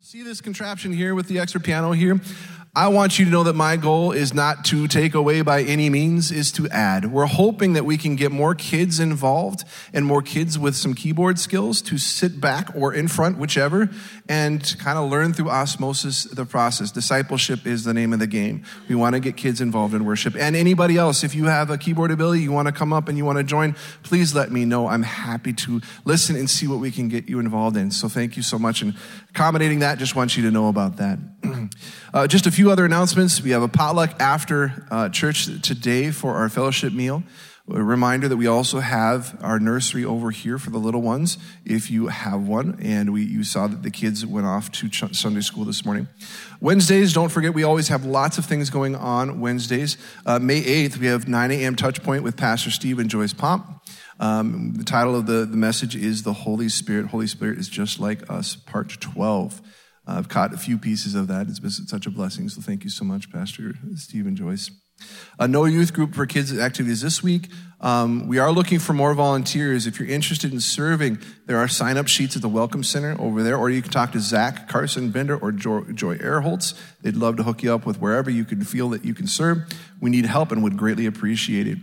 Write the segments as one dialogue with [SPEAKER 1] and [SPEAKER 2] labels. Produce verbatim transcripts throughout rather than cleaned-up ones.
[SPEAKER 1] See this contraption here with the extra piano here? I want you to know that my goal is not to take away by any means, is to add. We're hoping that we can get more kids involved and more kids with some keyboard skills to sit back or in front, whichever, and kind of learn through osmosis the process. Discipleship is the name of the game. We want to get kids involved in worship. And anybody else, if you have a keyboard ability, you want to come up and you want to join, please let me know. I'm happy to listen and see what we can get you involved in. So thank you so much. And accommodating that, just want you to know about that. Uh, just a few other announcements. We have a potluck after uh, church today for our fellowship meal. A reminder that we also have our nursery over here for the little ones, if you have one. And we you saw that the kids went off to ch- Sunday school this morning. Wednesdays, don't forget, we always have lots of things going on Wednesdays. Uh, May eighth, we have nine a.m. Touch Point with Pastor Steve and Joyce Pomp. Um, the title of the, the message is The Holy Spirit. Holy Spirit is Just Like Us, part twelve. Uh, I've caught a few pieces of that. It's been such a blessing. So thank you so much, Pastor Steve and Joyce. Uh, no youth group for kids activities this week. Um, we are looking for more volunteers. If you're interested in serving, there are sign-up sheets at the Welcome Center over there, or you can talk to Zach Carson Bender or Joy, Joy Erholtz. They'd love to hook you up with wherever you can feel that you can serve. We need help and would greatly appreciate it.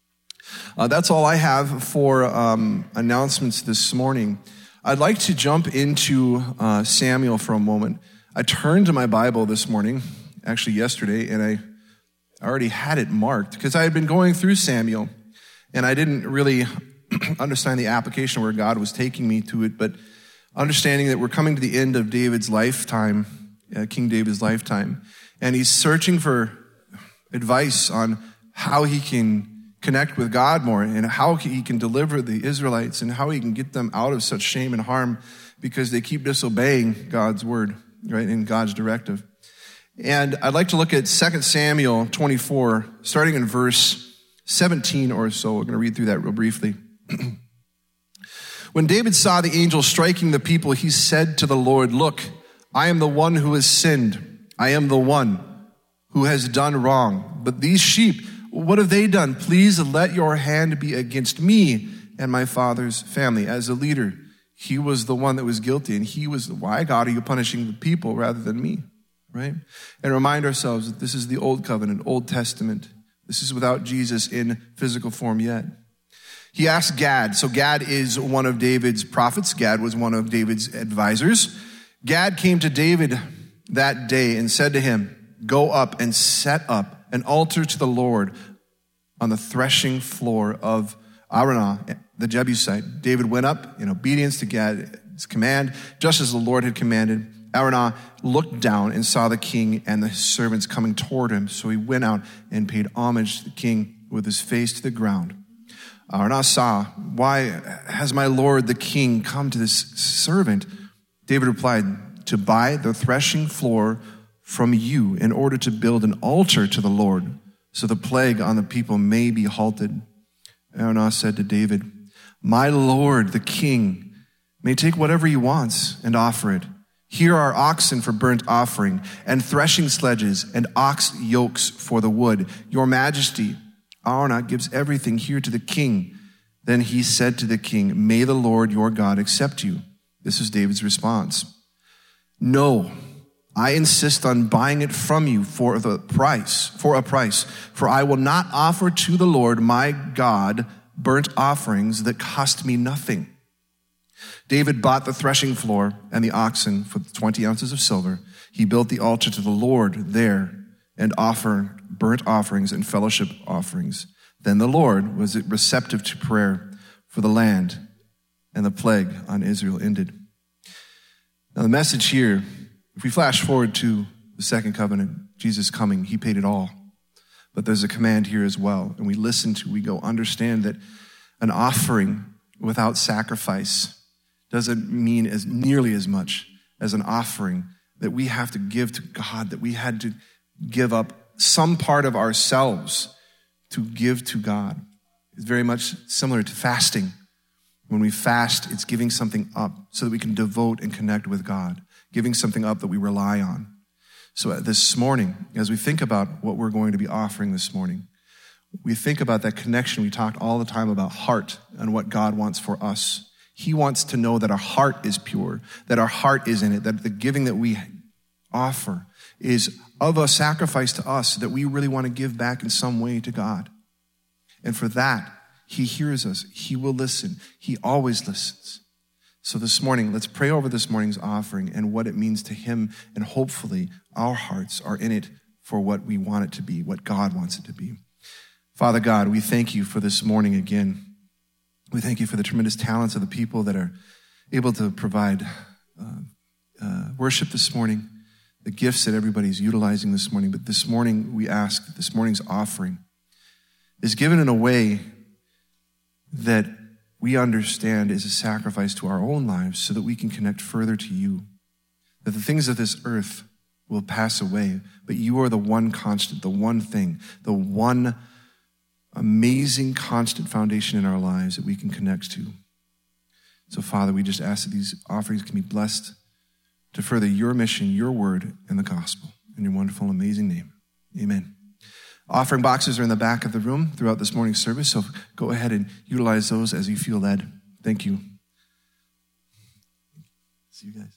[SPEAKER 1] Uh, that's all I have for um, announcements this morning. I'd like to jump into uh, Samuel for a moment. I turned to my Bible this morning, actually yesterday, and I already had it marked because I had been going through Samuel, and I didn't really understand the application where God was taking me to it, but understanding that we're coming to the end of David's lifetime, uh, King David's lifetime, and he's searching for advice on how he can connect with God more and how he can deliver the Israelites and how he can get them out of such shame and harm because they keep disobeying God's word, right, and God's directive. And I'd like to look at Second Samuel twenty-four, starting in verse seventeen or so. We're going to read through that real briefly. When David saw the angel striking the people, he said to the Lord, "Look, I am the one who has sinned. I am the one who has done wrong. But these sheep, what have they done? Please let your hand be against me and my father's family." As a leader, he was the one that was guilty, and he was, why, God, are you punishing the people rather than me, right? And remind ourselves that this is the Old Covenant, Old Testament. This is without Jesus in physical form yet. He asked Gad. So Gad is one of David's prophets. Gad was one of David's advisors. Gad came to David that day and said to him, "Go up and set up an altar to the Lord on the threshing floor of Araunah, the Jebusite." David went up in obedience to Gad's command, just as the Lord had commanded. Araunah looked down and saw the king and the servants coming toward him. So he went out and paid homage to the king with his face to the ground. Araunah saw, "Why has my lord the king come to this servant?" David replied, "To buy the threshing floor from you in order to build an altar to the Lord, so the plague on the people may be halted." Araunah said to David, "My lord, the king, may take whatever he wants and offer it. Here are oxen for burnt offering, and threshing sledges, and ox yokes for the wood. Your majesty." Araunah gives everything here to the king. Then he said to the king, "May the Lord your God accept you." This is David's response. "No, I insist on buying it from you for the price, for a price, for I will not offer to the Lord my God burnt offerings that cost me nothing." David bought the threshing floor and the oxen for twenty ounces of silver. He built the altar to the Lord there and offered burnt offerings and fellowship offerings. Then the Lord was receptive to prayer for the land, and the plague on Israel ended. Now the message here, if we flash forward to the second covenant, Jesus coming, he paid it all. But there's a command here as well. And we listen to, we go understand that an offering without sacrifice doesn't mean as nearly as much as an offering that we have to give to God, that we had to give up some part of ourselves to give to God. It's very much similar to fasting. When we fast, it's giving something up so that we can devote and connect with God, giving something up that we rely on. So this morning, as we think about what we're going to be offering this morning, we think about that connection. We talked all the time about heart and what God wants for us. He wants to know that our heart is pure, that our heart is in it, that the giving that we offer is of a sacrifice to us, that we really want to give back in some way to God. And for that, he hears us. He will listen. He always listens. So this morning, let's pray over this morning's offering and what it means to him. And hopefully our hearts are in it for what we want it to be, what God wants it to be. Father God, we thank you for this morning again. We thank you for the tremendous talents of the people that are able to provide uh, uh, worship this morning, the gifts that everybody's utilizing this morning. But this morning, we ask that this morning's offering is given in a way that we understand is a sacrifice to our own lives so that we can connect further to you. That the things of this earth will pass away, but you are the one constant, the one thing, the one amazing constant foundation in our lives that we can connect to. So, Father, we just ask that these offerings can be blessed to further your mission, your word, and the gospel. In your wonderful, amazing name, amen. Offering boxes are in the back of the room throughout this morning's service, so go ahead and utilize those as you feel led. Thank you. See you guys.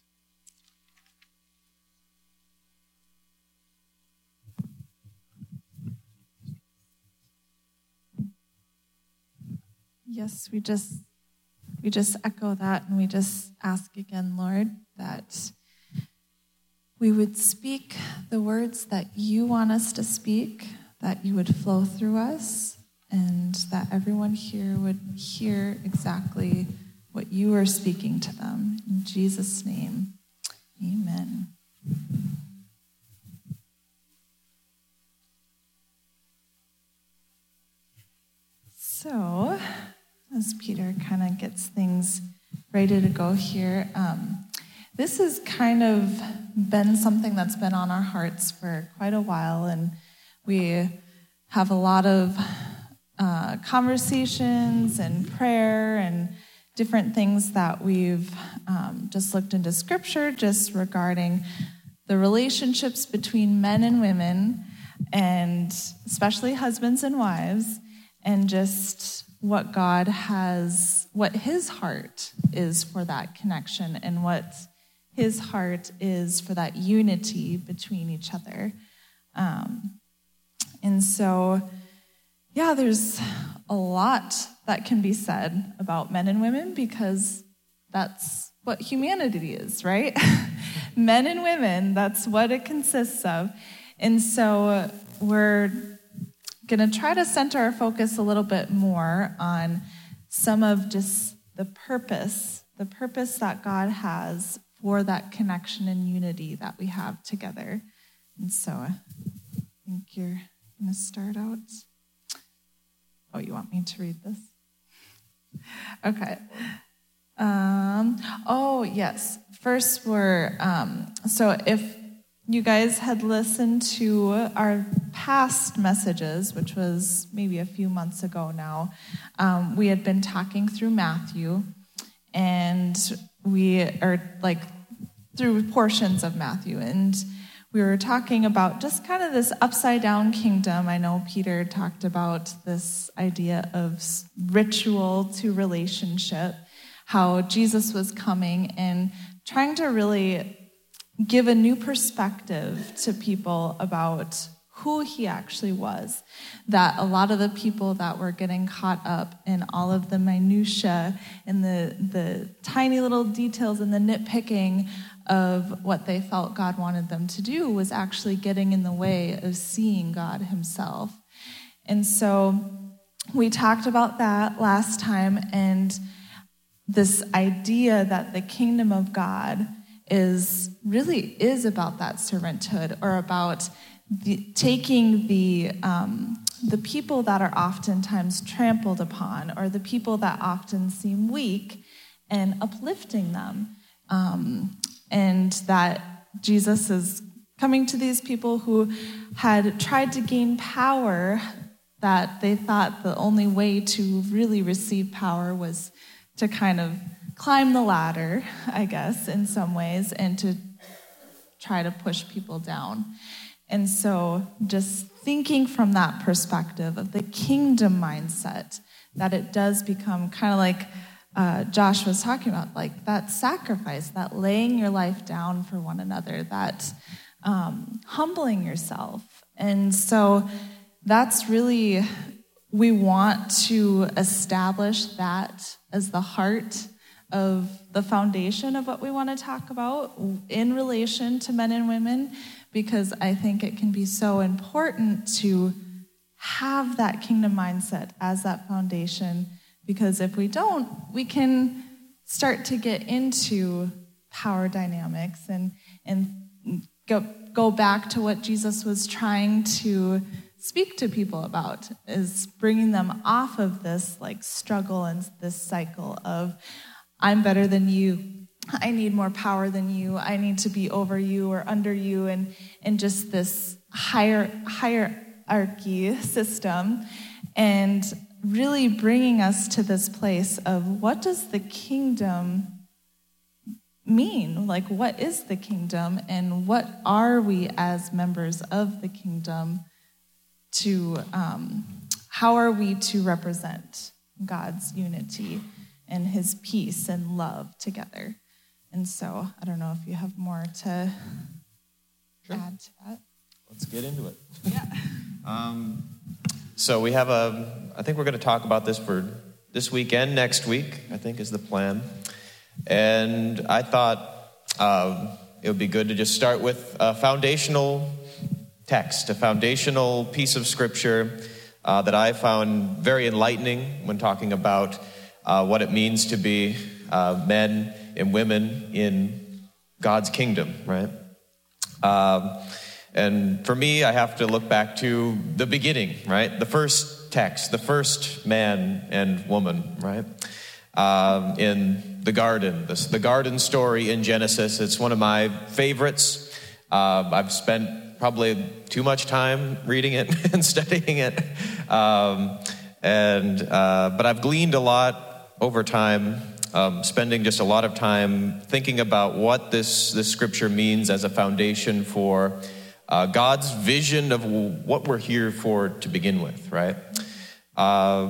[SPEAKER 2] Yes, we just we just echo that, and we just ask again, Lord, that we would speak the words that you want us to speak, that you would flow through us, and that everyone here would hear exactly what you are speaking to them. In Jesus' name, amen. So, as Peter kind of gets things ready to go here, um, this has kind of been something that's been on our hearts for quite a while, and we have a lot of uh, conversations and prayer and different things that we've um, just looked into Scripture just regarding the relationships between men and women, and especially husbands and wives, and just what God has, what his heart is for that connection, and what his heart is for that unity between each other. Um, and so, yeah, there's a lot that can be said about men and women, because that's what humanity is, right? Men and women, that's what it consists of. And so we're going to try to center our focus a little bit more on some of just the purpose, the purpose that God has for that connection and unity that we have together. And so I think you're going to start out. Oh, you want me to read this? Okay. Um, oh, yes. First, we're, um, so if you guys had listened to our past messages, which was maybe a few months ago now, um, we had been talking through Matthew, and we are like through portions of Matthew, and we were talking about just kind of this upside down kingdom. I know Peter talked about this idea of ritual to relationship, how Jesus was coming and trying to really give a new perspective to people about who he actually was. That a lot of the people that were getting caught up in all of the minutia and the, the tiny little details and the nitpicking of what they felt God wanted them to do was actually getting in the way of seeing God himself. And so we talked about that last time, and this idea that the kingdom of God is really is about that servanthood, or about the, taking the um, the people that are oftentimes trampled upon, or the people that often seem weak, and uplifting them. Um, and that Jesus is coming to these people who had tried to gain power, that they thought the only way to really receive power was to kind of climb the ladder, I guess, in some ways, and to try to push people down. And so just thinking from that perspective of the kingdom mindset, that it does become kind of like uh, Josh was talking about, like that sacrifice, that laying your life down for one another, that um, humbling yourself. And so that's really, we want to establish that as the heart of the foundation of what we want to talk about in relation to men and women, because I think it can be so important to have that kingdom mindset as that foundation, because if we don't, we can start to get into power dynamics and and go go back to what Jesus was trying to speak to people about, is bringing them off of this like struggle and this cycle of I'm better than you, I need more power than you, I need to be over you or under you, and and just this higher hierarchy system, and really bringing us to this place of what does the kingdom mean? Like, what is the kingdom, and what are we as members of the kingdom to, um, how are we to represent God's unity and his peace and love together? And so I don't know if you have more to sure. add to that.
[SPEAKER 3] Let's get into it.
[SPEAKER 2] Yeah.
[SPEAKER 3] um, so we have a, I think we're going to talk about this for this weekend, next week, I think is the plan. And I thought uh, it would be good to just start with a foundational text, a foundational piece of scripture uh, that I found very enlightening when talking about uh, what it means to be uh, men and women in God's kingdom, right? Um, and for me, I have to look back to the beginning, right? The first text, the first man and woman, right? Um, in the garden, this, the garden story in Genesis. It's one of my favorites. Uh, I've spent probably too much time reading it and studying it. Um, and uh, but I've gleaned a lot over time, um, spending just a lot of time thinking about what this, this scripture means as a foundation for uh, God's vision of what we're here for to begin with, right? Uh,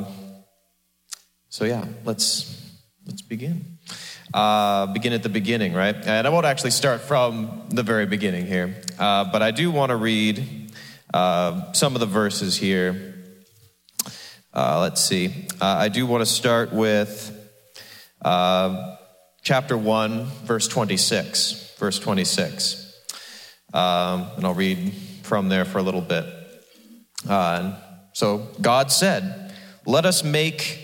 [SPEAKER 3] so yeah, let's let's begin. Uh, begin at the beginning, right? And I won't actually start from the very beginning here, uh, but I do want to read uh, some of the verses here. Uh, let's see. Uh, I do want to start with uh, chapter one, verse twenty-six. Verse twenty-six. Um, and I'll read from there for a little bit. Uh, so God said, "Let us make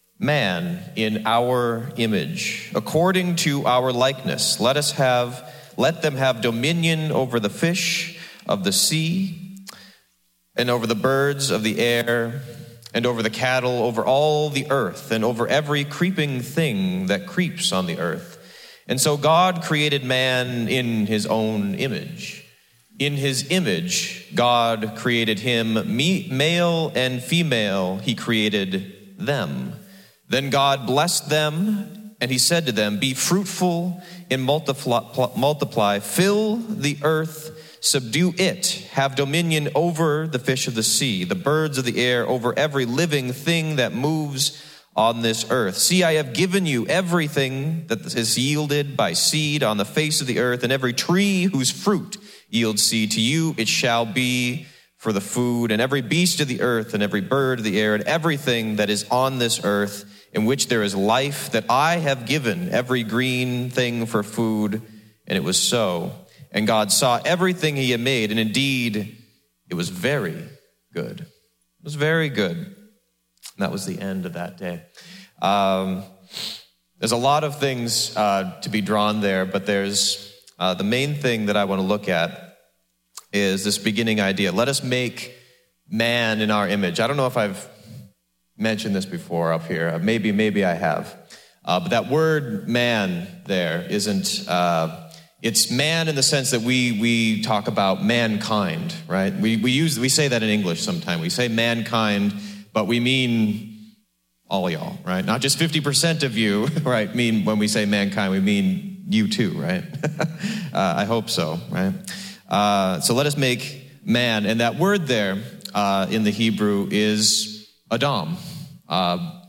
[SPEAKER 3] man in our image, according to our likeness. Let us have, let them have dominion over the fish of the sea, and over the birds of the air, and over the cattle, over all the earth, and over every creeping thing that creeps on the earth." And so God created man in his own image. In his image, God created him, me, male and female, he created them. Then God blessed them, and he said to them, "Be fruitful and multiply, multiply, fill the earth, subdue it, have dominion over the fish of the sea, the birds of the air, over every living thing that moves on this earth. See, I have given you everything that is yielded by seed on the face of the earth, and every tree whose fruit yields seed. To you it shall be for the food, and every beast of the earth, and every bird of the air, and everything that is on this earth, in which there is life, that I have given every green thing for food." And it was so. And God saw everything he had made, and indeed it was very good. It was very good. And that was the end of that day. Um, there's a lot of things uh, to be drawn there, but there's uh, the main thing that I want to look at is this beginning idea. Let us make man in our image. I don't know if I've mentioned this before up here. Maybe, maybe I have. Uh, but that word man there isn't, uh, it's man in the sense that we we talk about mankind, right? We we use, we say that in English sometimes. We say mankind, but we mean all y'all, right? Not just fifty percent of you, right? Mean when we say mankind, we mean you too, right? uh, I hope so, right? Uh, so let us make man. And that word there uh, in the Hebrew is Adam. Uh,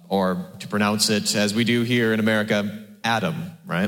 [SPEAKER 3] or to pronounce it as we do here in America, Adam, right?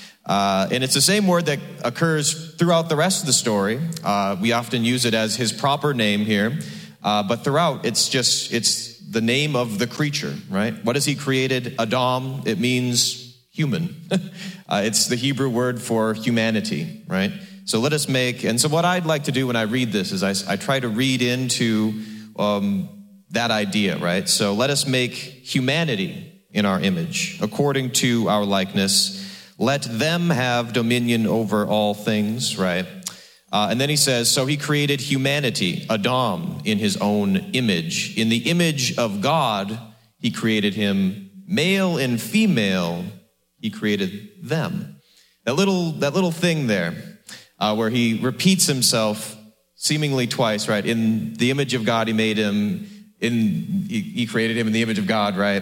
[SPEAKER 3] Uh, and it's the same word that occurs throughout the rest of the story. Uh, we often use it as his proper name here, uh, but throughout it's just, it's the name of the creature, right? What has he created? Adam, it means human. uh, it's the Hebrew word for humanity, right? So let us make, and so what I'd like to do when I read this is I, I try to read into um, that idea, right? So let us make humanity in our image, according to our likeness. Let them have dominion over all things, right? Uh, and then he says, so he created humanity, Adam, in his own image. In the image of God, he created him, male and female, he created them. That little, that little thing there, uh, where he repeats himself seemingly twice, right? In the image of God, he made him, in, he, he created him in the image of God, right?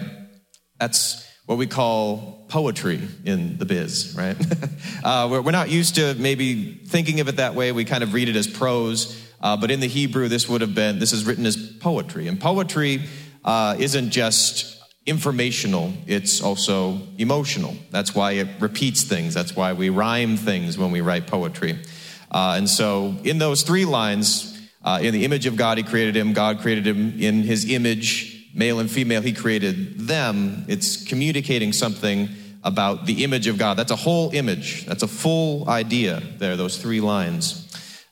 [SPEAKER 3] That's what we call poetry in the biz, right? uh, we're, we're not used to maybe thinking of it that way. We kind of read it as prose, uh, but in the Hebrew, this would have been, this is written as poetry. And poetry uh, isn't just informational, it's also emotional. That's why it repeats things. That's why we rhyme things when we write poetry. Uh, and so in those three lines, uh, in the image of God, he created him. God created him in his image. Male and female, he created them. It's communicating something about the image of God. That's a whole image. That's a full idea there, those three lines.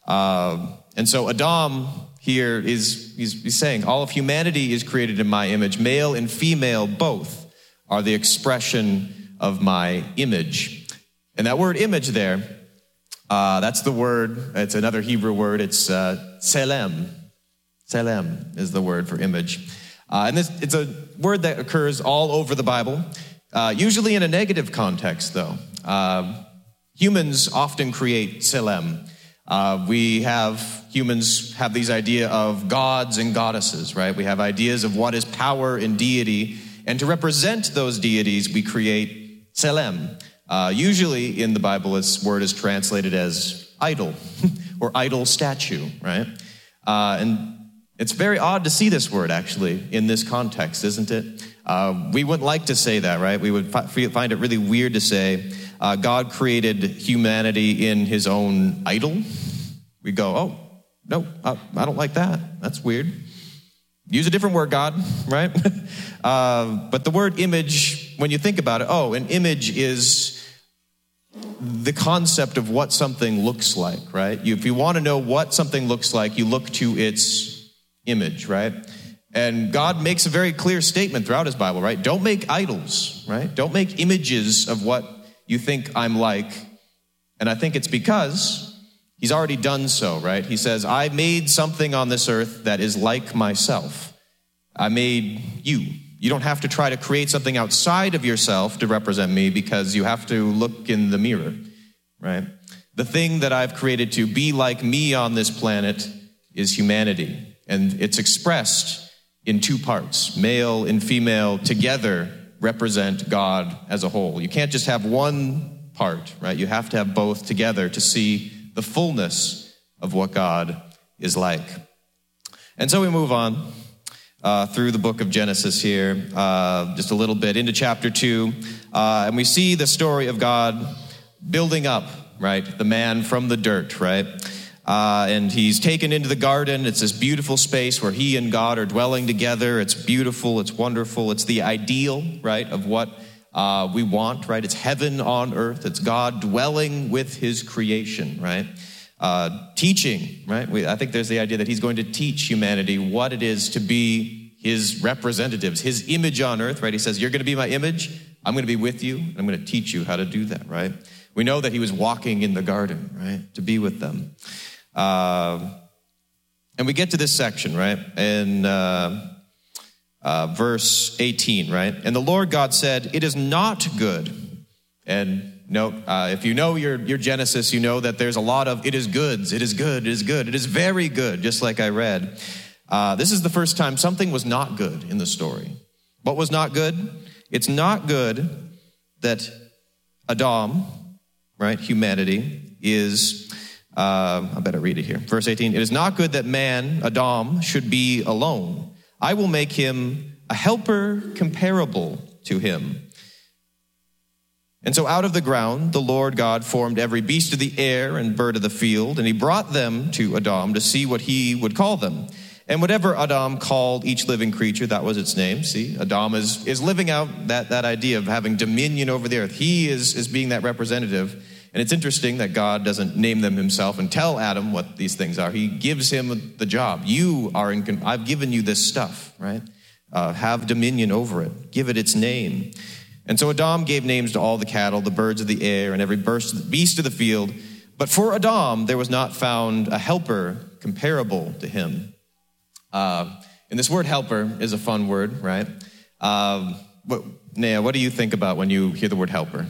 [SPEAKER 3] Uh, and so Adam here is he's, he's saying, all of humanity is created in my image. Male and female both are the expression of my image. And that word image there, uh, that's the word, it's another Hebrew word, it's uh, tselem. Tselem is the word for image. Uh, and this, it's a word that occurs all over the Bible, uh, usually in a negative context, though. Uh, humans often create tselem. Uh, we have, humans have these idea of gods and goddesses, right? We have ideas of what is power and deity. And to represent those deities, we create tselem. Uh, usually in the Bible, this word is translated as idol or idol statue, right? Uh, and It's very odd to see this word, actually, in this context, isn't it? Uh, we wouldn't like to say that, right? We would fi- find it really weird to say uh, God created humanity in his own idol. We go, oh, no, I, I don't like that. That's weird. Use a different word, God, right? uh, but the word image, when you think about it, oh, an image is the concept of what something looks like, right? You, if you want to know what something looks like, you look to its image, right? And God makes a very clear statement throughout his Bible, right? Don't make idols, right? Don't make images of what you think I'm like. And I think it's because he's already done so, right? He says, I made something on this earth that is like myself. I made you. You don't have to try to create something outside of yourself to represent me because you have to look in the mirror, right? The thing that I've created to be like me on this planet is humanity. And it's expressed in two parts. Male and female together represent God as a whole. You can't just have one part, right? You have to have both together to see the fullness of what God is like. And so we move on uh, through the book of Genesis here, uh, just a little bit into chapter two. Uh, and we see the story of God building up, right? The man from the dirt, right? Uh, and he's taken into the garden. It's this beautiful space where he and God are dwelling together. It's beautiful. It's wonderful. It's the ideal, right, of what uh, we want, right? It's heaven on earth. It's God dwelling with his creation, right? Uh, teaching, right? We, I think there's the idea that he's going to teach humanity what it is to be his representatives, his image on earth, right? He says, you're going to be my image. I'm going to be with you. And I'm going to teach you how to do that, right? We know that he was walking in the garden, right, to be with them. Uh, and we get to this section, right, in uh, uh, verse eighteen, right? And the Lord God said, it is not good. And note, uh, if you know your, your Genesis, you know that there's a lot of it is goods, it is good, it is good, it is very good, just like I read. Uh, this is the first time something was not good in the story. What was not good? It's not good that Adam, right, humanity, is... Uh, I better read it here. Verse eighteen, it is not good that man, Adam, should be alone. I will make him a helper comparable to him. And so out of the ground, the Lord God formed every beast of the air and bird of the field, and he brought them to Adam to see what he would call them. And whatever Adam called each living creature, that was its name. See, Adam is, is living out that, that idea of having dominion over the earth. He is, is being that representative. And it's interesting that God doesn't name them himself and tell Adam what these things are. He gives him the job. You are in, I've given you this stuff, right? Uh, have dominion over it. Give it its name. And so Adam gave names to all the cattle, the birds of the air, and every beast of the field. But for Adam, there was not found a helper comparable to him. Uh, and this word helper is a fun word, right? Um, what, Naya, what do you think about when you hear the word helper?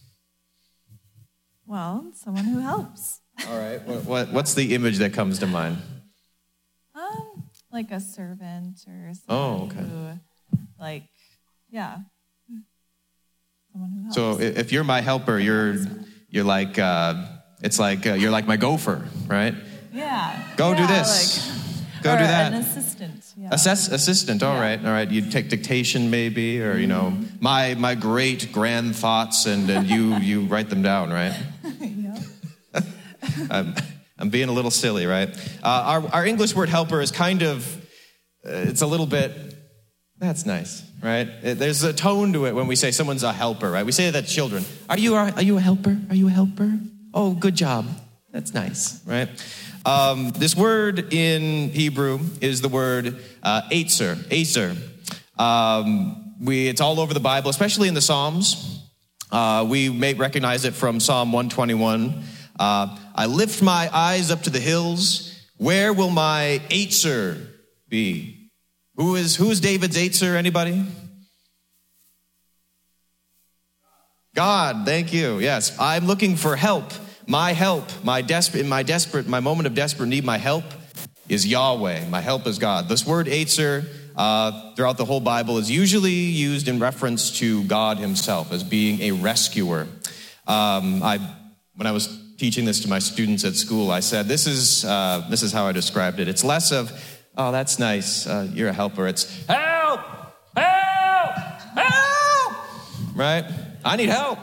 [SPEAKER 2] Well, someone who helps.
[SPEAKER 3] All right. What, what, what's the image that comes to mind?
[SPEAKER 2] Um, like a servant or someone
[SPEAKER 3] oh, okay.
[SPEAKER 2] who, like, yeah. Someone who helps.
[SPEAKER 3] So if you're my helper, you're you're like uh, it's like uh, you're like my gopher, right?
[SPEAKER 2] Yeah.
[SPEAKER 3] Go
[SPEAKER 2] yeah,
[SPEAKER 3] do this.
[SPEAKER 2] Like,
[SPEAKER 3] Go
[SPEAKER 2] or
[SPEAKER 3] do that.
[SPEAKER 2] An assistant. Yeah.
[SPEAKER 3] Assess, assistant. All
[SPEAKER 2] yeah.
[SPEAKER 3] right. All right. You take dictation, maybe, or you know, my my great grand thoughts, and and you you write them down, right?
[SPEAKER 2] yeah.
[SPEAKER 3] I'm, I'm being a little silly, right? Uh, our our English word helper is kind of uh, it's a little bit. That's nice, right? It, there's a tone to it when we say someone's a helper, right? We say that to children. Are you are, are you a helper? Are you a helper? Oh, good job. That's nice, right? Um, this word in Hebrew is the word uh, Eitzer, Acer. Um, we, it's all over the Bible, especially in the Psalms. Uh, we may recognize it from Psalm one twenty-one. Uh, I lift my eyes up to the hills. Where will my Eitzer be? Who is who is David's Eitzer? Anybody? God, thank you. Yes, I'm looking for help. My help, my desperate, in my desperate, my moment of desperate need, my help is Yahweh. My help is God. This word Eitzer uh, throughout the whole Bible is usually used in reference to God himself as being a rescuer. Um, I, when I was teaching this to my students at school, I said, this is, uh, this is how I described it. It's less of, oh, that's nice, uh, you're a helper. It's, help, help, help, right? I need help.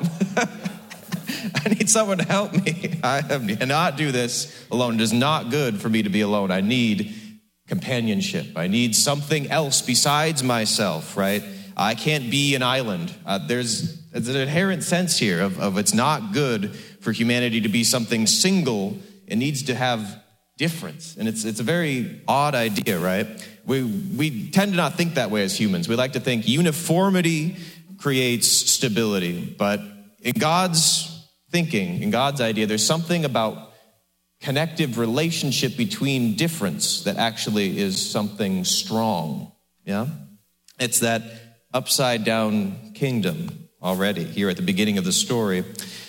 [SPEAKER 3] I need someone to help me. I cannot do this alone. It is not good for me to be alone. I need companionship. I need something else besides myself, right? I can't be an island. Uh, there's, there's an inherent sense here of, of it's not good for humanity to be something single. It needs to have difference. And it's it's a very odd idea, right? We we tend to not think that way as humans. We like to think uniformity creates stability. But in God's thinking, in God's idea, there's something about connective relationship between difference that actually is something strong, yeah? It's that upside down kingdom already here at the beginning of the story.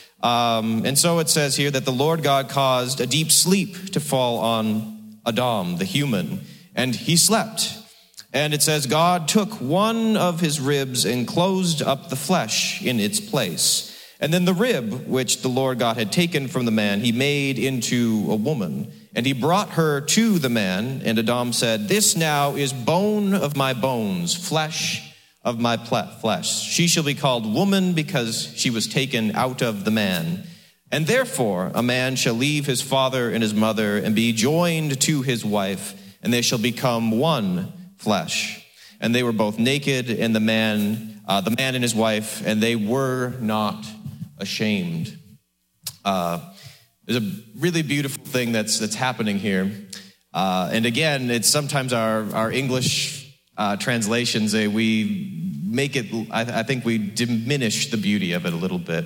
[SPEAKER 3] Um, and so it says here that the Lord God caused a deep sleep to fall on Adam, the human, and he slept. And it says God took one of his ribs and closed up the flesh in its place. And then the rib, which the Lord God had taken from the man, he made into a woman. And he brought her to the man, and Adam said, this now is bone of my bones, flesh of my flesh. She shall be called woman because she was taken out of the man. And therefore a man shall leave his father and his mother and be joined to his wife, and they shall become one flesh. And they were both naked, and the man, uh, the man and his wife, and they were not ashamed. Uh, there's a really beautiful thing that's that's happening here. Uh, and again, it's sometimes our, our English uh, translations, uh, we make it, I, I think we diminish the beauty of it a little bit.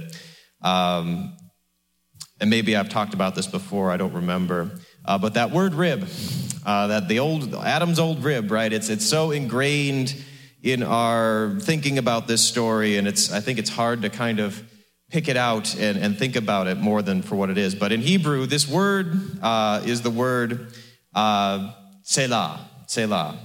[SPEAKER 3] Um, and maybe I've talked about this before, I don't remember. Uh, but that word rib, uh, that the old, Adam's old rib, right? It's it's so ingrained in our thinking about this story, and it's I think it's hard to kind of pick it out and, and think about it more than for what it is. But in Hebrew, this word uh, is the word uh, selah, selah.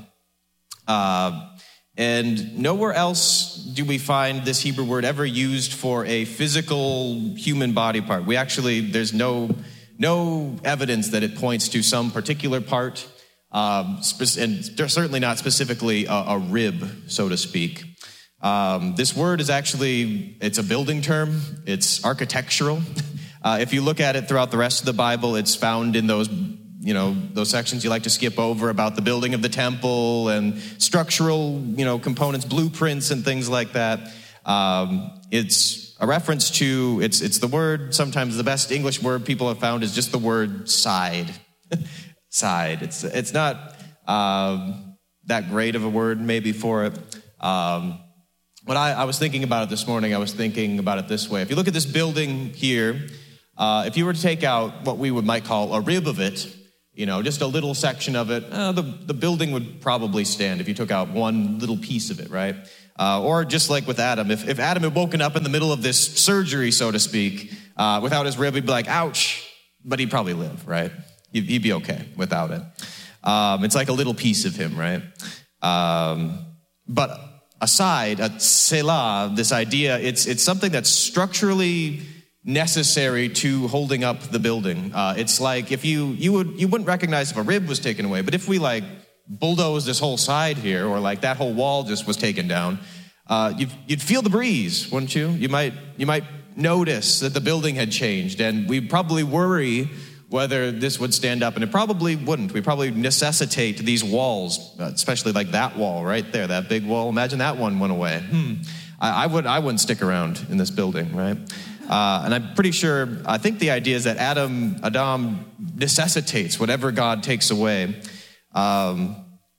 [SPEAKER 3] Uh, and nowhere else do we find this Hebrew word ever used for a physical human body part. We actually, there's no no evidence that it points to some particular part um, spe- and certainly not specifically a, a rib, so to speak. Um, this word is actually, it's a building term. It's architectural. Uh, if you look at it throughout the rest of the Bible, it's found in those, you know, those sections you like to skip over about the building of the temple and structural, you know, components, blueprints and things like that. Um, it's a reference to, it's it's the word, sometimes the best English word people have found is just the word side. Side. It's it's not um, that great of a word maybe for it. Um, when I, I was thinking about it this morning, I was thinking about it this way. If you look at this building here, uh, if you were to take out what we would might call a rib of it, you know, just a little section of it, uh, the, the building would probably stand if you took out one little piece of it, right? Uh, or just like with Adam, if, if Adam had woken up in the middle of this surgery, so to speak, uh, without his rib, he'd be like, ouch, but he'd probably live, right? He'd, he'd be okay without it. Um, it's like a little piece of him, right? Um, but aside, a selah, this idea, it's it's something that's structurally necessary to holding up the building. Uh, it's like if you you would you wouldn't recognize if a rib was taken away, but if we like bulldoze this whole side here, or like that whole wall just was taken down, uh, you'd, you'd feel the breeze, wouldn't you? You might you might notice that the building had changed, and we'd probably worry whether this would stand up, and it probably wouldn't. We probably necessitate these walls, especially like that wall right there, that big wall. Imagine that one went away. Hmm. I, I would I wouldn't stick around in this building, right? Uh, and I'm pretty sure, I think the idea is that Adam, Adam necessitates whatever God takes away. Um,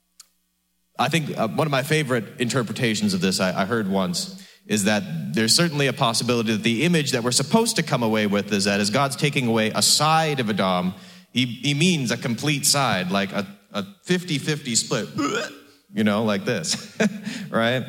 [SPEAKER 3] I think uh, one of my favorite interpretations of this I, I heard once is that there's certainly a possibility that the image that we're supposed to come away with is that as God's taking away a side of Adam, he, he means a complete side, like a, a fifty-fifty split, you know, like this, right?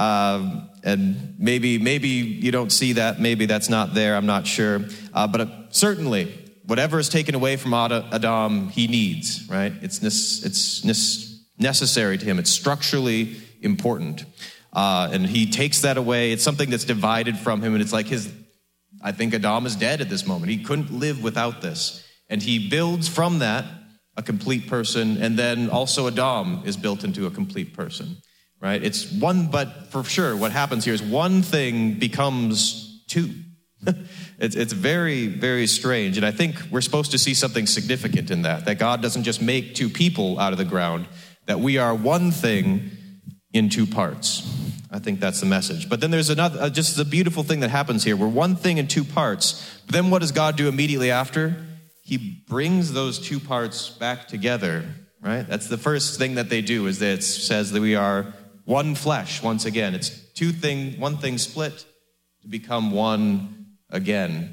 [SPEAKER 3] Um, and maybe maybe you don't see that, maybe that's not there, I'm not sure. Uh, but uh, certainly, whatever is taken away from Adam, he needs, right? It's, it's necessary to him. It's structurally important. Uh, and he takes that away. It's something that's divided from him. And it's like his, I think Adam is dead at this moment. He couldn't live without this. And he builds from that a complete person. And then also Adam is built into a complete person, right? It's one, but for sure, what happens here is one thing becomes two. it's, it's very, very strange. And I think we're supposed to see something significant in that, that God doesn't just make two people out of the ground, that we are one thing in two parts. I think that's the message. But then there's another, uh, just the beautiful thing that happens here. We're one thing in two parts. But then what does God do immediately after? He brings those two parts back together, right? That's the first thing that they do, is that it says that we are one flesh once again. It's two thing, one thing split to become one again.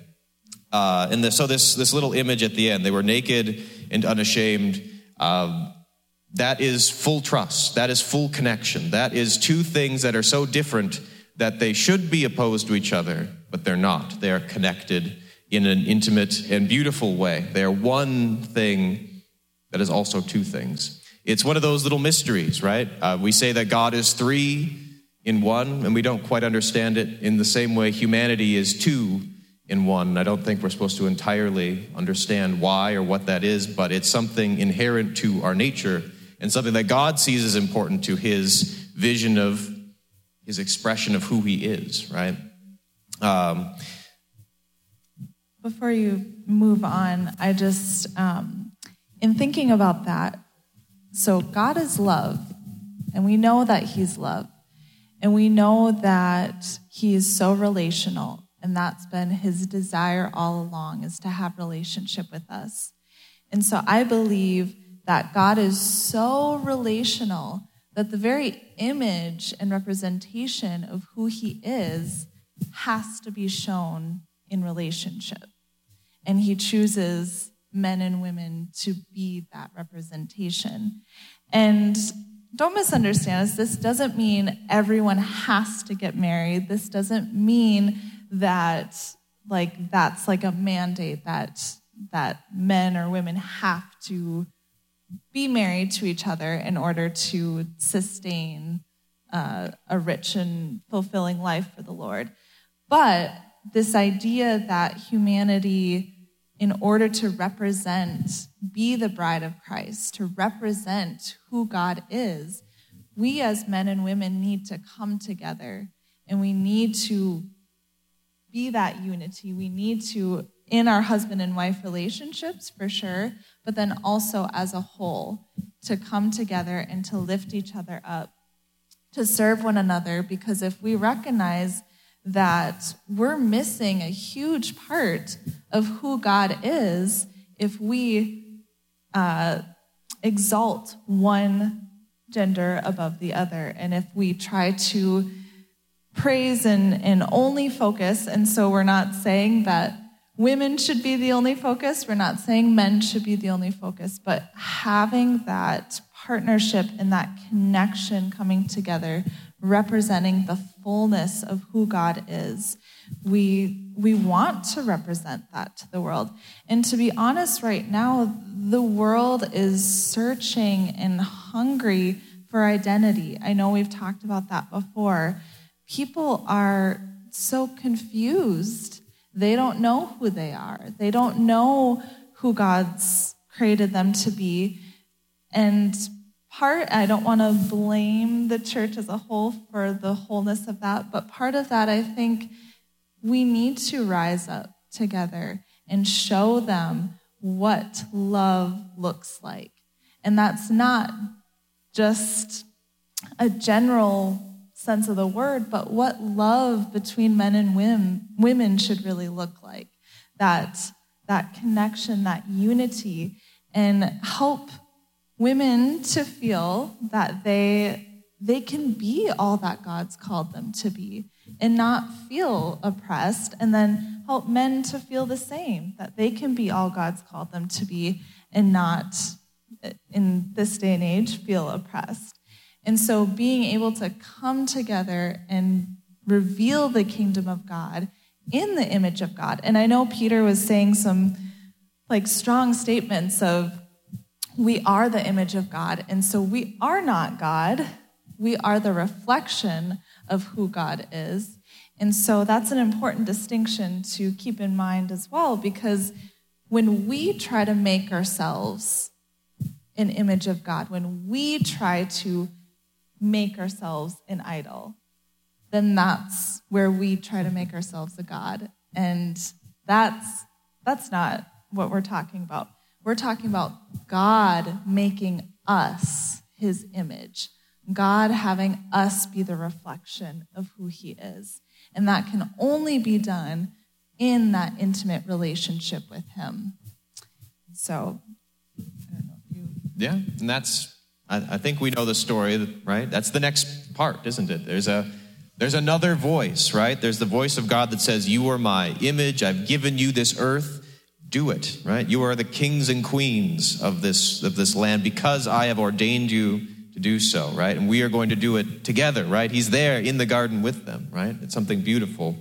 [SPEAKER 3] Uh, and the, so this, this little image at the end, they were naked and unashamed. Um, That is full trust. That is full connection. That is two things that are so different that they should be opposed to each other, but they're not. They are connected in an intimate and beautiful way. They are one thing that is also two things. It's one of those little mysteries, right? Uh, we say that God is three in one, and we don't quite understand it in the same way humanity is two in one. I don't think we're supposed to entirely understand why or what that is, but it's something inherent to our nature, and something that God sees as important to his vision of his expression of who he is, right? Um,
[SPEAKER 2] Before you move on, I just, um, in thinking about that, so God is love, and we know that he's love, and we know that he is so relational, and that's been his desire all along, is to have relationship with us. And so I believe that God is so relational that the very image and representation of who he is has to be shown in relationship. And he chooses men and women to be that representation. And don't misunderstand us. This doesn't mean everyone has to get married. This doesn't mean that like that's like a mandate that that men or women have to be married to each other in order to sustain uh, a rich and fulfilling life for the Lord. But this idea that humanity in order to represent, be the bride of Christ, to represent who God is, we as men and women need to come together, and we need to be that unity. We need to, in our husband and wife relationships, for sure, but then also as a whole, to come together and to lift each other up, to serve one another, because if we recognize that we're missing a huge part of who God is if we uh, exalt one gender above the other, and if we try to praise and, and only focus, and so we're not saying that women should be the only focus, we're not saying men should be the only focus, but having that partnership and that connection coming together, representing the fullness of who God is. We, we want to represent that to the world. And to be honest, right now, the world is searching and hungry for identity. I know we've talked about that before. People are so confused. They don't know who they are. They don't know who God's created them to be. And part, I don't want to blame the church as a whole for the wholeness of that, but part of that, I think we need to rise up together and show them what love looks like. And that's not just a general sense of the word, but what love between men and women, women should really look like. That, that connection, that unity, and help women to feel that they they can be all that God's called them to be and not feel oppressed, and then help men to feel the same, that they can be all God's called them to be and not, in this day and age, feel oppressed. And so being able to come together and reveal the kingdom of God in the image of God. And I know Peter was saying some like strong statements of, we are the image of God, and so we are not God. We are the reflection of who God is. And so that's an important distinction to keep in mind as well, because when we try to make ourselves an image of God, when we try to make ourselves an idol, then that's where we try to make ourselves a God. And that's that's not what we're talking about. We're talking about God making us his image, God having us be the reflection of who he is. And that can only be done in that intimate relationship with him. So, I don't know if you...
[SPEAKER 3] Yeah, and that's, I, I think we know the story, right? That's the next part, isn't it? There's a there's another voice, right? There's the voice of God that says, you are my image, I've given you this earth. Do it, right? You are the kings and queens of this of this land because I have ordained you to do so, right? And we are going to do it together, right? He's there in the garden with them, right? It's something beautiful.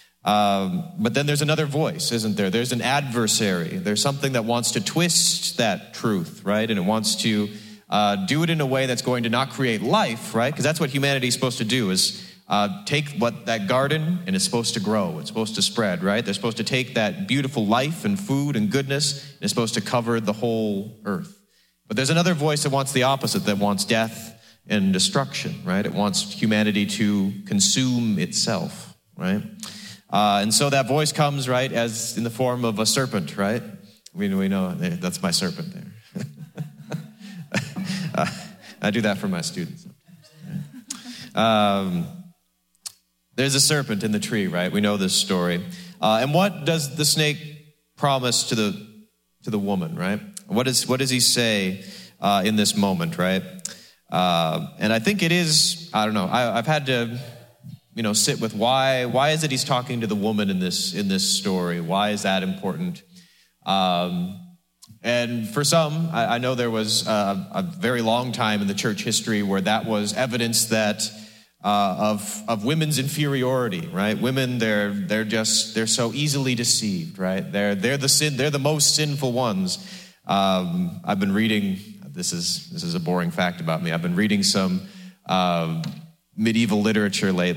[SPEAKER 3] Um, but then there's another voice, isn't there? There's an adversary. There's something that wants to twist that truth, right? And it wants to uh, do it in a way that's going to not create life, right? Because that's what humanity is supposed to do, is Uh, take what that garden, and it's supposed to grow. It's supposed to spread, right? They're supposed to take that beautiful life and food and goodness, and it's supposed to cover the whole earth. But there's another voice that wants the opposite, that wants death and destruction, right? It wants humanity to consume itself, right? Uh, and so that voice comes, right, as in the form of a serpent, right? We, we know that's my serpent there. uh, I do that for my students sometimes. Right? Um, There's a serpent in the tree, right? We know this story. Uh, and what does the snake promise to the to the woman, right? What is what does he say uh, in this moment, right? Uh, and I think it is, I don't know, I, I've had to, you know, sit with why why is it he's talking to the woman in this in this story? Why is that important? Um, and for some, I, I know there was a, a very long time in the church history where that was evidence that Uh, of of women's inferiority, right? Women, they're they're just they're so easily deceived, right? They're they're the sin they're the most sinful ones. Um, I've been reading. This is this is a boring fact about me. I've been reading some um, medieval literature lately,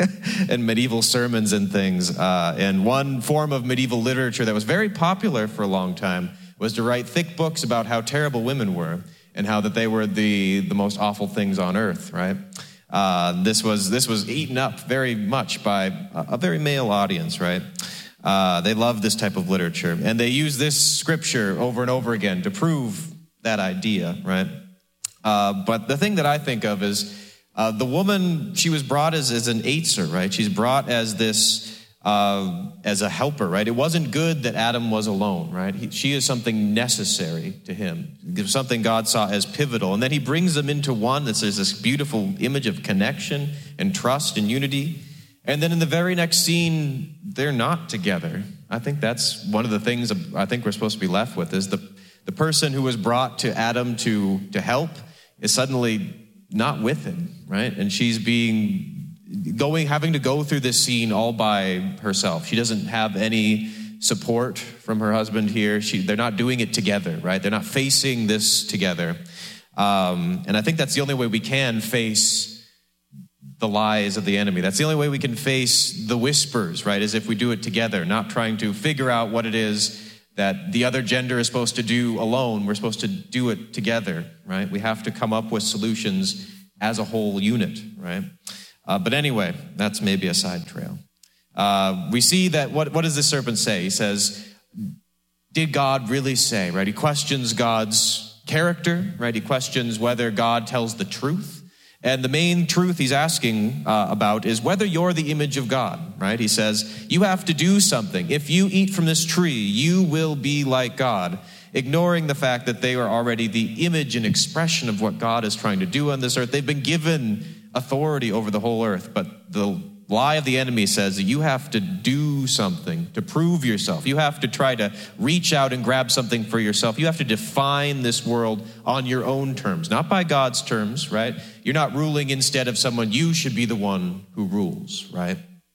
[SPEAKER 3] and medieval sermons and things. Uh, and one form of medieval literature that was very popular for a long time was to write thick books about how terrible women were and how that they were the, the most awful things on earth, right? Uh, this was this was eaten up very much by a, a very male audience, right? Uh, they loved this type of literature. And they use this scripture over and over again to prove that idea, right? Uh, but the thing that I think of is uh, the woman, she was brought as, as an Eitzer, right? She's brought as this, uh, as a helper, right? It wasn't good that Adam was alone, right? He, she is something necessary to him, something God saw as pivotal. And then he brings them into one. That's, there's this beautiful image of connection and trust and unity. And then in the very next scene, they're not together. I think that's one of the things I think we're supposed to be left with is the The person who was brought to Adam to, to help is suddenly not with him, right? And she's being, going, having to go through this scene all by herself. She doesn't have any support from her husband here. She, they're not doing it together, right? They're not facing this together. Um, and I think that's the only way we can face the lies of the enemy. That's the only way we can face the whispers, right? Is if we do it together, not trying to figure out what it is that the other gender is supposed to do alone. We're supposed to do it together, right? We have to come up with solutions as a whole unit, right? Uh, but anyway, that's maybe a side trail. Uh, we see that, what, what does the serpent say? He says, did God really say, right? He questions God's character, right? He questions whether God tells the truth. And the main truth he's asking uh, about is whether you're the image of God, right? He says, you have to do something. If you eat from this tree, you will be like God, ignoring the fact that they are already the image and expression of what God is trying to do on this earth. They've been given authority over the whole earth, but the lie of the enemy says that you have to do something to prove yourself. You have to try to reach out and grab something for yourself. You have to define this world on your own terms, not by God's terms, right? You're not ruling instead of someone. You should be the one who rules, right?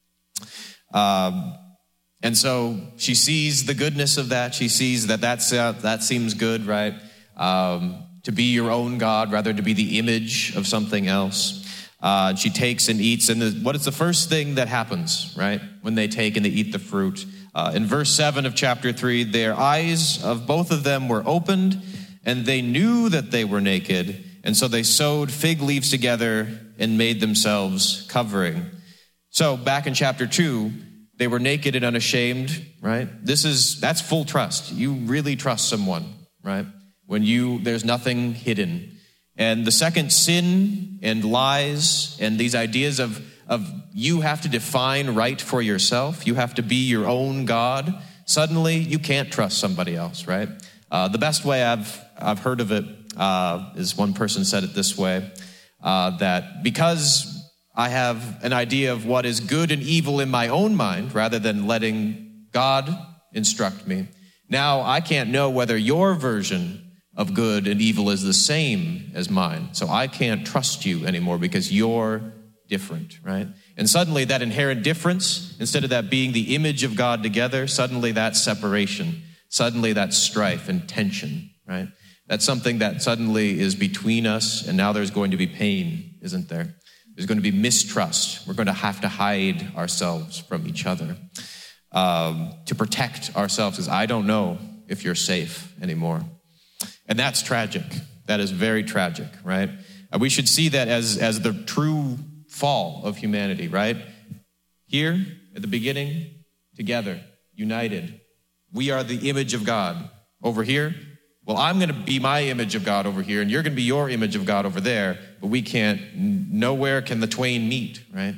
[SPEAKER 3] Um, and so she sees the goodness of that. She sees that that's, uh, that seems good, right? Um, to be your own God rather than to be the image of something else. Uh, she takes and eats, and the, what is the first thing that happens, right, when they take and they eat the fruit? Uh, in verse seven of chapter three, their eyes of both of them were opened, and they knew that they were naked, and so they sewed fig leaves together and made themselves covering. So back in chapter two, they were naked and unashamed, right? This is, that's full trust. You really trust someone, right? When you, there's nothing hidden. And the second, sin and lies and these ideas of, of you have to define right for yourself. You have to be your own God. Suddenly, you can't trust somebody else, right? Uh, the best way I've I've heard of it uh, is one person said it this way, uh, that because I have an idea of what is good and evil in my own mind rather than letting God instruct me, now I can't know whether your version of good and evil is the same as mine. So I can't trust you anymore because you're different, right? And suddenly that inherent difference, instead of that being the image of God together, suddenly that's separation. Suddenly that's strife and tension, right? That's something that suddenly is between us, and now there's going to be pain, isn't there? There's going to be mistrust. We're going to have to hide ourselves from each other um, to protect ourselves, because I don't know if you're safe anymore. And that's tragic. That is very tragic, right? Uh, we should see that as, as the true fall of humanity, right? Here, at the beginning, together, united. We are the image of God. Over here, well, I'm going to be my image of God over here, and you're going to be your image of God over there, but we can't, nowhere can the twain meet, right?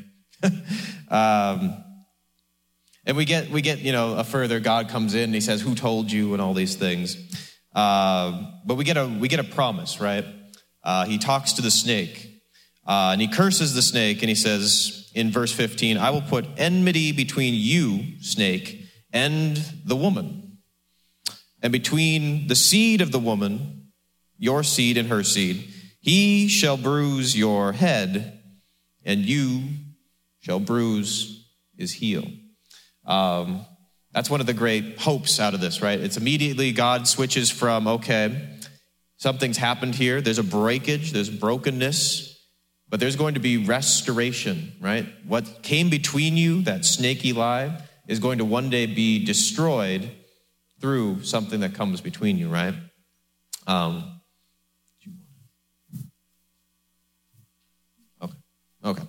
[SPEAKER 3] um, and we get, we get, you know, a further, God comes in and he says, who told you, and all these things. Uh, but we get a we get a promise, right? Uh, he talks to the snake, uh, and he curses the snake, and he says in verse fifteen, I will put enmity between you, snake, and the woman, and between the seed of the woman, your seed and her seed. He shall bruise your head, and you shall bruise his heel. Um That's one of the great hopes out of this, right? It's immediately God switches from, okay, something's happened here. There's a breakage. There's brokenness. but there's going to be restoration, right? What came between you, that snaky lie, is going to one day be destroyed through something that comes between you, right? Um, okay, okay.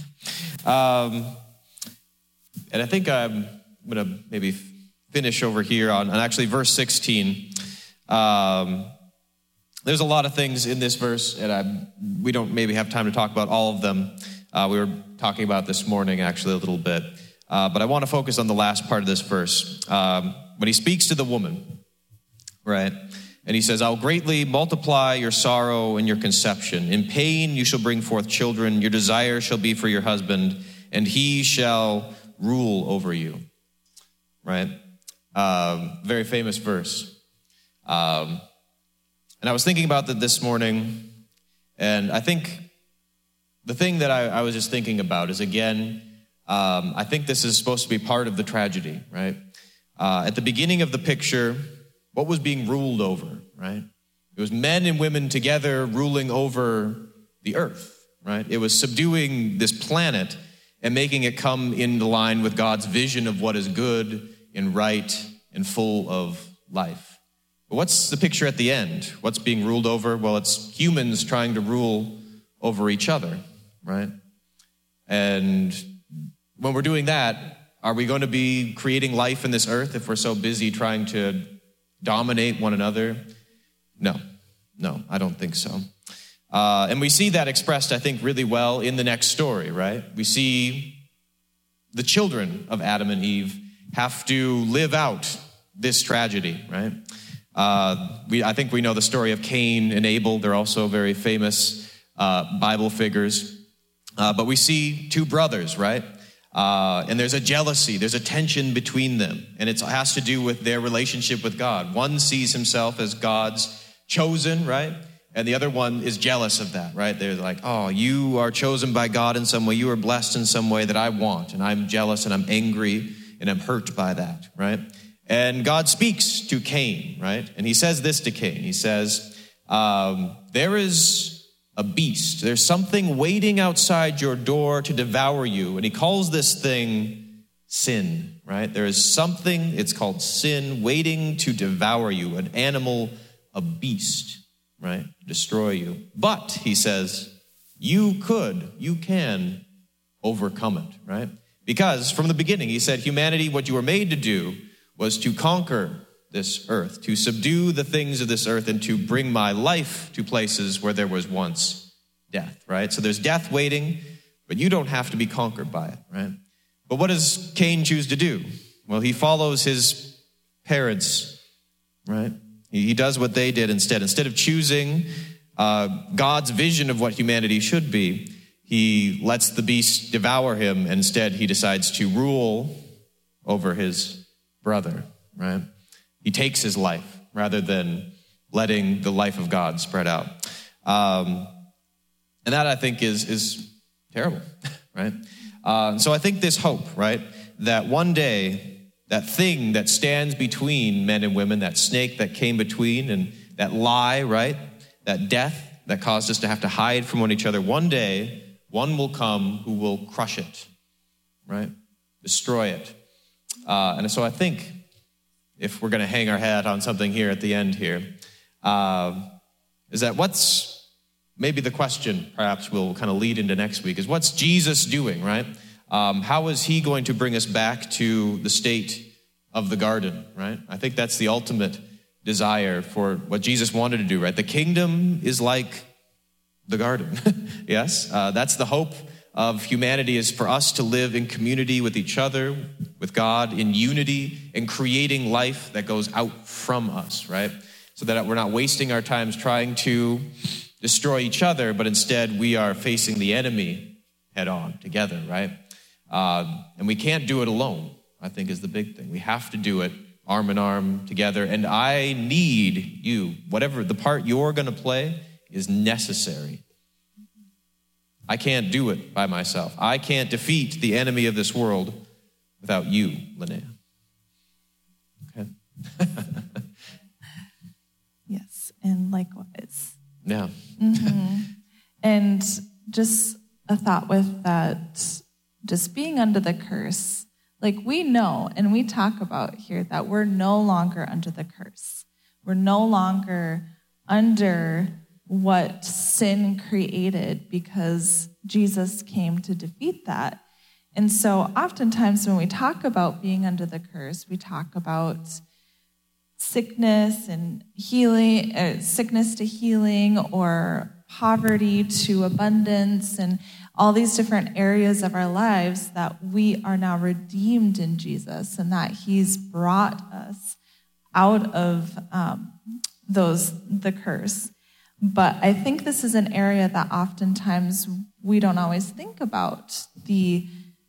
[SPEAKER 3] um, and I think I'm going to maybe finish over here on, on actually verse sixteen. Um, there's a lot of things in this verse, and I, we don't maybe have time to talk about all of them. Uh, we were talking about this morning actually a little bit. Uh, but I want to focus on the last part of this verse. Um, when he speaks to the woman, right? And he says, I'll greatly multiply your sorrow and your conception. In pain you shall bring forth children. Your desire shall be for your husband, and he shall rule over you. Right? Um, very famous verse. Um, and I was thinking about that this morning, and I think the thing that I, I was just thinking about is, again, Um, I think this is supposed to be part of the tragedy, right? Uh, at the beginning of the picture, what was being ruled over, right? It was men and women together ruling over the earth, right? It was subduing this planet and making it come into line with God's vision of what is good and right and full of life. But what's the picture at the end? What's being ruled over? Well, it's humans trying to rule over each other, right? And when we're doing that, are we going to be creating life in this earth if we're so busy trying to dominate one another? No, no, I don't think so. Uh, and we see that expressed, I think, really well in the next story, right? We see the children of Adam and Eve have to live out this tragedy, right? Uh, we, I think we know the story of Cain and Abel. They're also very famous uh, Bible figures. Uh, but we see two brothers, right? Uh, and there's a jealousy, there's a tension between them, and it has to do with their relationship with God. One sees himself as God's chosen, right? And the other one is jealous of that, right? They're like, oh, you are chosen by God in some way, you are blessed in some way that I want, and I'm jealous and I'm angry and I'm hurt by that, right? And God speaks to Cain, right? And he says this to Cain. He says, um, there is a beast. There's something waiting outside your door to devour you. And he calls this thing sin, right? There is something, it's called sin, waiting to devour you, an animal, a beast, right? Destroy you. But, he says, you could, you can overcome it, right? Because from the beginning, he said, humanity, what you were made to do was to conquer this earth, to subdue the things of this earth, and to bring my life to places where there was once death, right? So there's death waiting, but you don't have to be conquered by it, right? But what does Cain choose to do? Well, he follows his parents, right? He does what they did instead. Instead of choosing uh, God's vision of what humanity should be, he lets the beast devour him. And instead, he decides to rule over his brother, right? He takes his life rather than letting the life of God spread out. Um, and that, I think, is, is terrible, right? Uh, so I think this hope, right, that one day, that thing that stands between men and women, that snake that came between, and that lie, right, that death that caused us to have to hide from one each other, one day, one will come who will crush it, right, destroy it. Uh, and so I think, if we're going to hang our hat on something here at the end here, uh, is that what's maybe the question perhaps we'll kind of lead into next week is what's Jesus doing, right? Um, how is he going to bring us back to the state of the garden, right? I think that's the ultimate desire for what Jesus wanted to do, right? The kingdom is like the garden, yes? Uh, that's the hope of humanity, is for us to live in community with each other, with God, in unity, and creating life that goes out from us, right? So that we're not wasting our times trying to destroy each other, but instead we are facing the enemy head on together, right? Uh, and we can't do it alone, I think, is the big thing. We have to do it arm in arm together, and I need you. Whatever the part you're going to play is necessary. I can't do it by myself. I can't defeat the enemy of this world without you, Linnea. Okay?
[SPEAKER 2] Yes, and likewise.
[SPEAKER 3] Yeah.
[SPEAKER 2] Mm-hmm. And just a thought with that, just being under the curse. Like, we know and we talk about here that we're no longer under the curse. We're no longer under what sin created because Jesus came to defeat that. And so oftentimes when we talk about being under the curse, we talk about sickness and healing, uh, sickness to healing, or poverty to abundance, and all these different areas of our lives that we are now redeemed in Jesus, and that he's brought us out of um, those the curse. But I think this is an area that oftentimes we don't always think about, the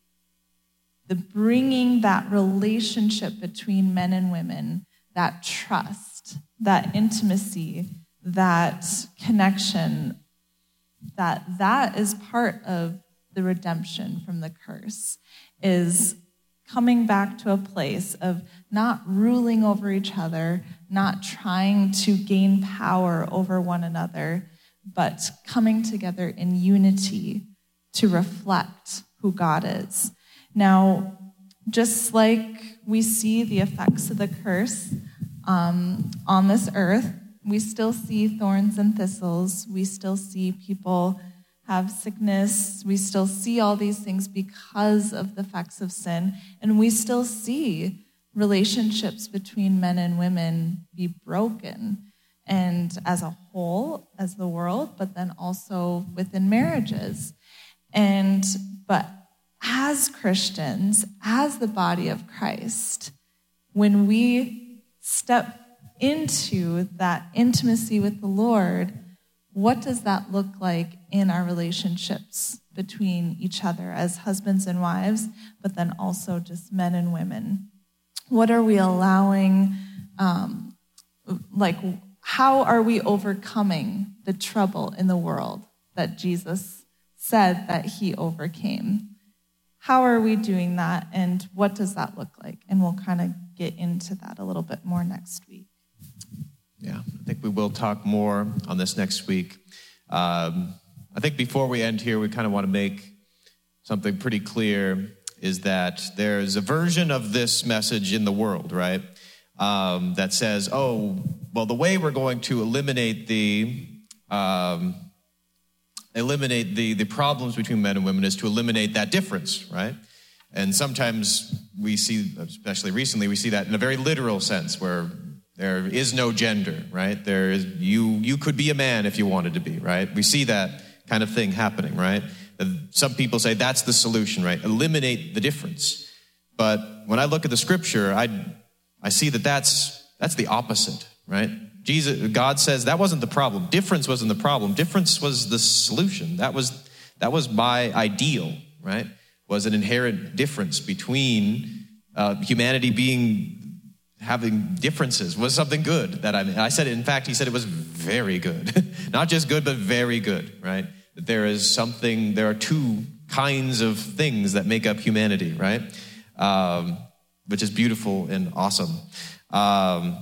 [SPEAKER 2] the bringing that relationship between men and women, that trust, that intimacy, that connection, that that is part of the redemption from the curse, is coming back to a place of not ruling over each other, not trying to gain power over one another, but coming together in unity to reflect who God is. Now, just like we see the effects of the curse um, on this earth, we still see thorns and thistles. We still see people have sickness. We still see all these things because of the effects of sin. And we still see relationships between men and women be broken. And as a whole, as the world, but then also within marriages. And, but as Christians, as the body of Christ, when we step into that intimacy with the Lord, what does that look like in our relationships between each other as husbands and wives, but then also just men and women? What are we allowing, um, like, how are we overcoming the trouble in the world that Jesus said that he overcame? How are we doing that, and what does that look like? And we'll kind of get into that a little bit more next week.
[SPEAKER 3] Yeah, I think we will talk more on this next week. Um, I think before we end here, we kind of want to make something pretty clear, is that there's a version of this message in the world, right, um, that says, oh, well, the way we're going to eliminate the... Um, eliminate the, the problems between men and women is to eliminate that difference, right? And sometimes we see, especially recently, we see that in a very literal sense, where there is no gender, right? There is, you you could be a man if you wanted to be, right? We see that kind of thing happening, right? Some people say that's the solution, right? Eliminate the difference. But when I look at the scripture, I I see that that's that's the opposite, right? Jesus, God says that wasn't the problem. Difference wasn't the problem. Difference was the solution. That was that was my ideal, right? Was an inherent difference between uh, humanity being having differences was something good that I I said. In fact, he said it was very good, not just good, but very good, right? That there is something. There are two kinds of things that make up humanity, right? Um, which is beautiful and awesome. Um,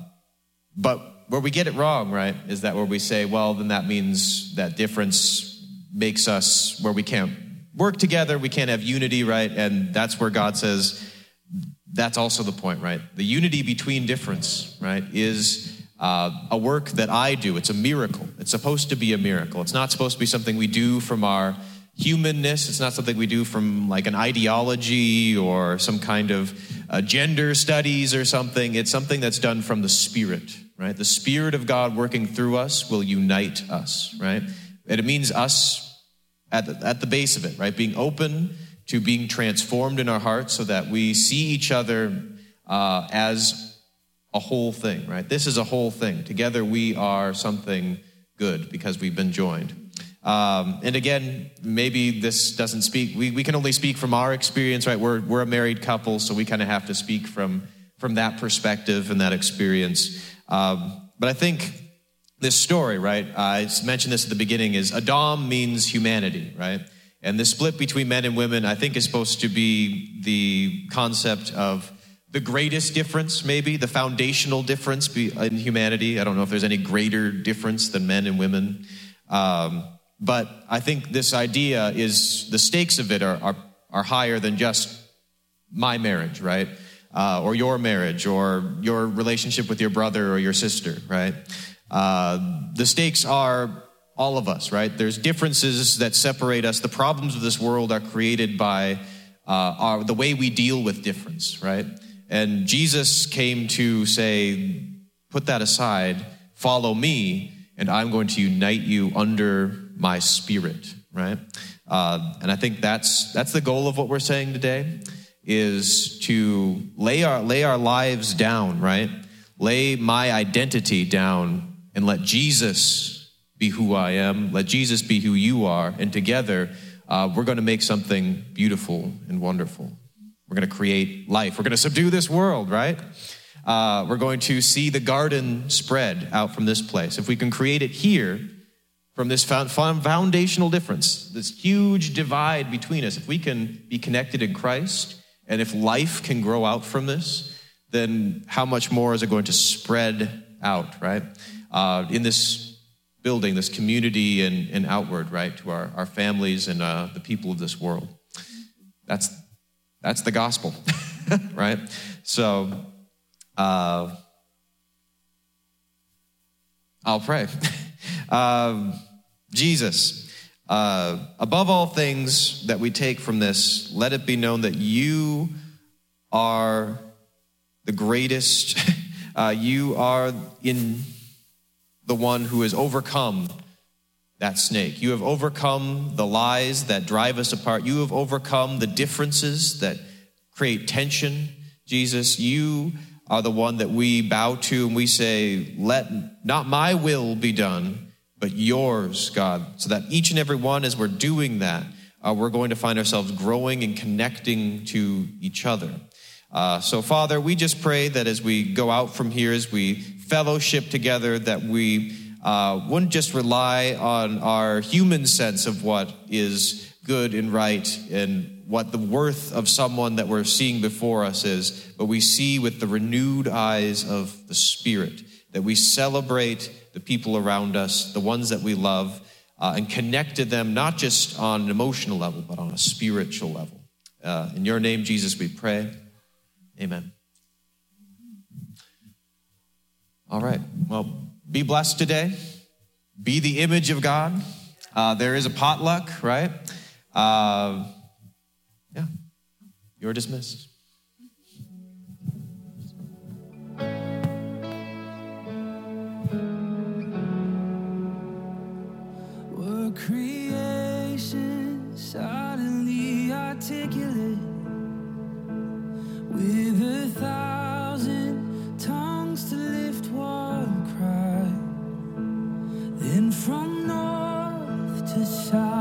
[SPEAKER 3] but where we get it wrong, right, is that where we say, well, then that means that difference makes us where we can't work together, we can't have unity, right? And that's where God says, that's also the point, right? The unity between difference, right, is uh, a work that I do. It's a miracle. It's supposed to be a miracle. It's not supposed to be something we do from our humanness. It's not something we do from like an ideology or some kind of uh, gender studies or something. It's something that's done from the Spirit, right? The Spirit of God working through us will unite us, right? And it means us at the, at the base of it, right? Being open to being transformed in our hearts so that we see each other uh, as a whole thing, right? This is a whole thing. Together we are something good because we've been joined. Um, and again, maybe this doesn't speak, we, we can only speak from our experience, right? We're, we're a married couple, so we kind of have to speak from, from that perspective and that experience. Um, but I think this story, right, I mentioned this at the beginning, is Adam means humanity, right? And the split between men and women, I think, is supposed to be the concept of the greatest difference, maybe, the foundational difference in humanity. I don't know if there's any greater difference than men and women. Um, but I think this idea is, the stakes of it are are, are higher than just my marriage, right? Uh, or your marriage, or your relationship with your brother or your sister, right? Uh, the stakes are all of us, right? There's differences that separate us. The problems of this world are created by uh, our, the way we deal with difference, right? And Jesus came to say, put that aside, follow me, and I'm going to unite you under my spirit, right? Uh, and I think that's that's the goal of what we're saying today, is to lay our lay our lives down, right? Lay my identity down and let Jesus be who I am. Let Jesus be who you are. And together, uh, we're going to make something beautiful and wonderful. We're going to create life. We're going to subdue this world, right? Uh, we're going to see the garden spread out from this place. If we can create it here, from this foundational difference, this huge divide between us, if we can be connected in Christ, and if life can grow out from this, then how much more is it going to spread out, right? Uh, in this building, this community, and, and outward, right, to our, our families and uh, the people of this world. That's that's the gospel, right? So uh, I'll pray. uh, Jesus, uh, above all things that we take from this, let it be known that you are the greatest. Uh, you are in the one who has overcome that snake. You have overcome the lies that drive us apart. You have overcome the differences that create tension. Jesus, you are the one that we bow to and we say, let not my will be done, but yours, God. So that each and every one, as we're doing that, uh, we're going to find ourselves growing and connecting to each other. Uh, so, Father, we just pray that as we go out from here, as we fellowship together, that we uh, wouldn't just rely on our human sense of what is good and right and what the worth of someone that we're seeing before us is, but we see with the renewed eyes of the Spirit, that we celebrate the people around us, the ones that we love, uh, and connect to them not just on an emotional level, but on a spiritual level. Uh, in your name, Jesus, we pray. Amen. All right. Well, be blessed today. Be the image of God. Uh, there is a potluck, right? Uh, yeah. You're dismissed.
[SPEAKER 4] Were creation suddenly articulate with a thousand tongues to lift one cry, then from north to south